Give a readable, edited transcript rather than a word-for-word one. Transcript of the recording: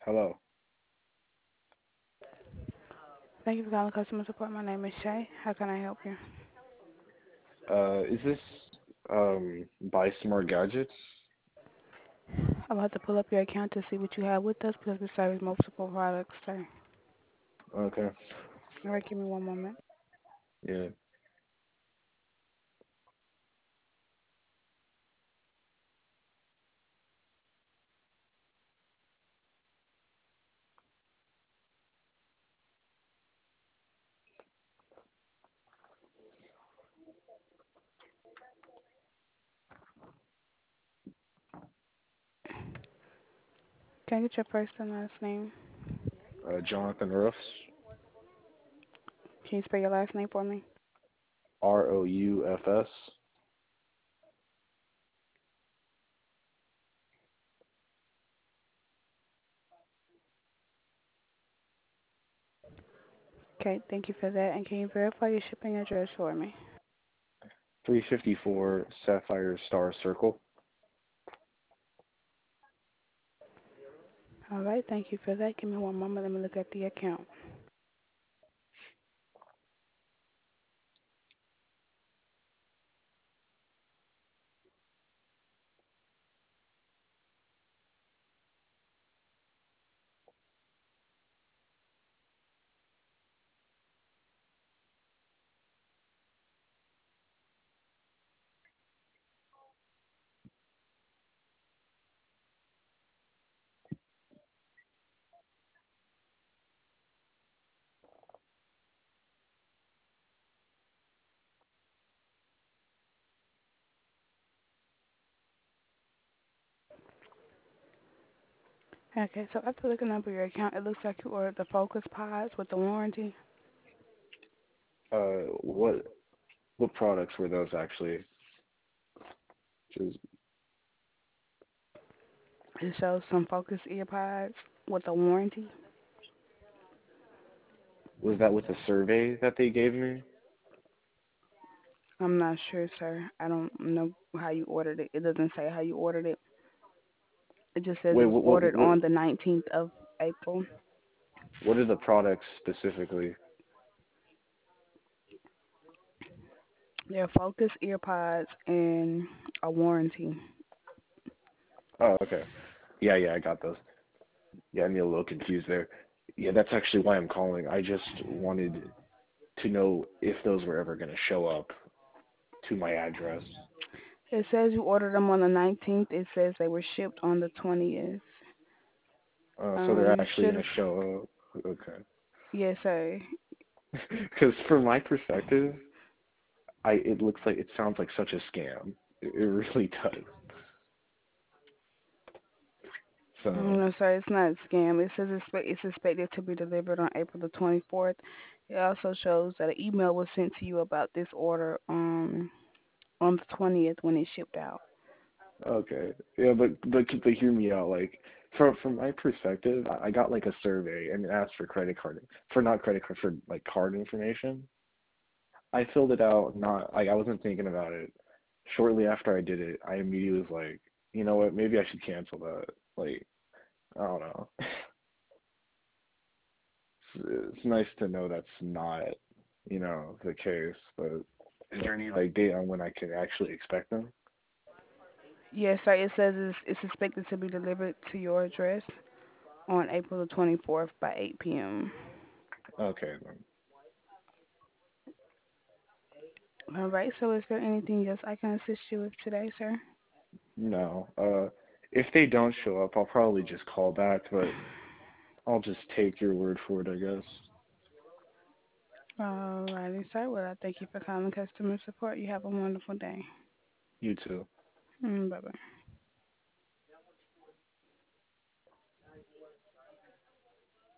Hello. Thank you for calling customer support. My name is Shay. How can I help you? Is this Buy Smart Gadgets? I'm about to pull up your account to see what you have with us because we service multiple products, sir. Okay. All right, give me one moment. Yeah. Can I get your first and last name? Jonathan Roofs. Can you spell your last name for me? Roufs. Okay, thank you for that. And can you verify your shipping address for me? 354 Sapphire Star Circle. All right, thank you for that. Give me one moment. Let me look at the account. Okay, so after looking over your account, it looks like you ordered the Focus Pods with the warranty. What products were those actually? Just, It shows some Focus EarPods with a warranty. was that with the survey that they gave me? I'm not sure, sir. I don't know how you ordered it. It doesn't say how you ordered it. It just says it Wait, was ordered on the 19th of April. what are the products specifically? They're Focus EarPods and a warranty. Oh, okay. Yeah, I got those. Yeah, I'm a little confused there. Yeah, that's actually why I'm calling. I just wanted to know if those were ever going to show up to my address. It says you ordered them on the 19th. It says they were shipped on the 20th. So they're You actually should going have. to show up. Okay. Yes, sir. Because from my perspective, it looks like it sounds like such a scam. It really does. So No, sir. It's not a scam. It says it's expected to be delivered on April the 24th. It also shows that an email was sent to you about this order on the 20th when it shipped out. okay, yeah, but hear me out. Like from my perspective, I got like a survey and it asked for credit card for not credit card for like card information. I filled it out. Not like I wasn't thinking about it. Shortly after I did it, I immediately was like, you know what? Maybe I should cancel that. Like I don't know. It's nice to know that's not, the case. But is there any like date on when I can actually expect them? Yes, sir. It says it's expected to be delivered to your address on April the 24th by 8 p.m. Okay then. All right. So is there anything else I can assist you with today, sir? No. If they don't show up, I'll probably just call back, but I'll just take your word for it, I guess. All righty, sir. Well, I thank you for calling customer support. You have a wonderful day. You too. Bye bye.